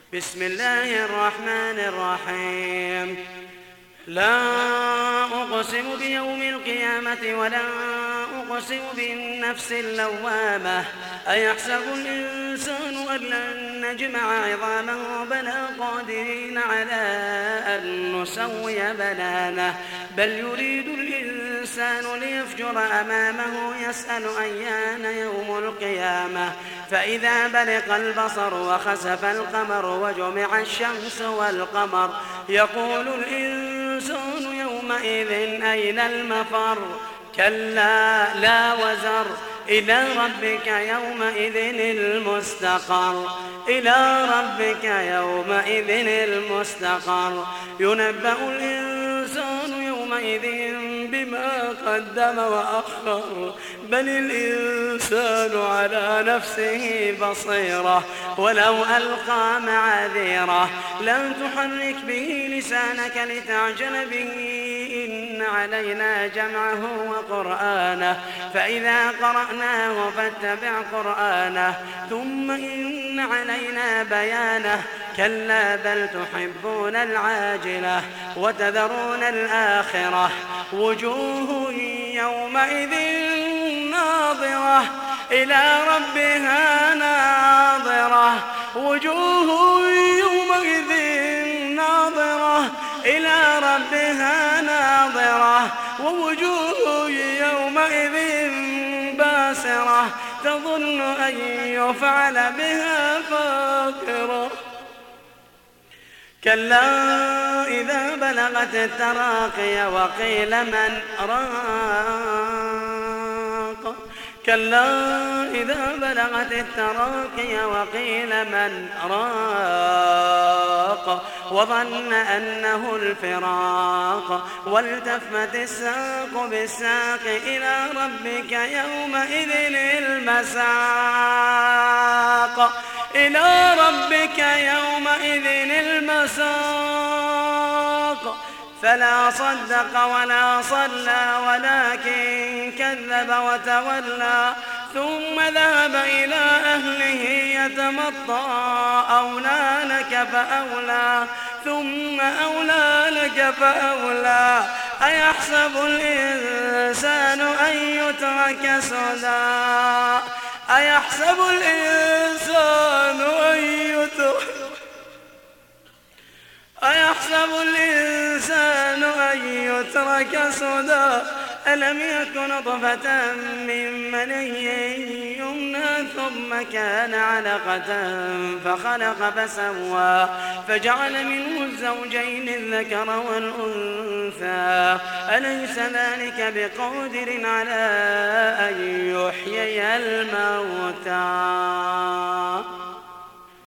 بسم الله الرحمن الرحيم. لا أقسم بيوم القيامة ولا أقسم بالنفس اللوامة. أيحسب الإنسان أن لن نجمع عظامه بلى قادرين على أن نسوي بنانه. بل يريد الإنسان ليفجر أمامه يسأل أيان يوم القيامة. فإذا برق البصر وخسف القمر وجمع الشمس والقمر يقول الإنسان يومئذ أين المفر. كلا لا وزر إلى ربك يومئذ المستقر. إلى ربك يومئذ المستقر. ينبأ الإنسان يومئذ بما قدم وأخر. بل الإنسان على نفسه بصيرة ولو ألقى معاذيره. لا تحرك به لسانك لتعجل به إن علينا جمعه وقرآنه. فإذا قرأناه فاتبع قرآنه ثم إن علينا بيانه. كلا بل تحبون العاجلة وتذرون الآخرة. وجوه يومئذ ناظرة إلى ربها ناظرة. وجوه يومئذ ناظرة إلى ربها ناظرة. ووجوه يومئذ باسرة تظن أن يفعل بها فاقرة. كلا إذا بلغت التراقي وقيل من راق. كلا إذا بلغت التراقي وقيل من راق وظن أنه الفراق والتفت الساق بالساق إلى ربك يومئذ المساق. إلى ربك يومئذ المساق. فلا صدق ولا صلى ولكن كذب وتولى ثم ذهب إلى أهله يتمطى. أولى لك فأولى ثم أولى لك فأولى. أيحسب الإنسان أن يترك سدى. أيحسب الإنسان أن يترك سدى. ألم يكن نطفة من مني يمنى ثم كان علقة فخلق فسوى فجعل منه الزوجين الذكر والأنثى. أليس ذلك بقادر على أن يحيي الموتى؟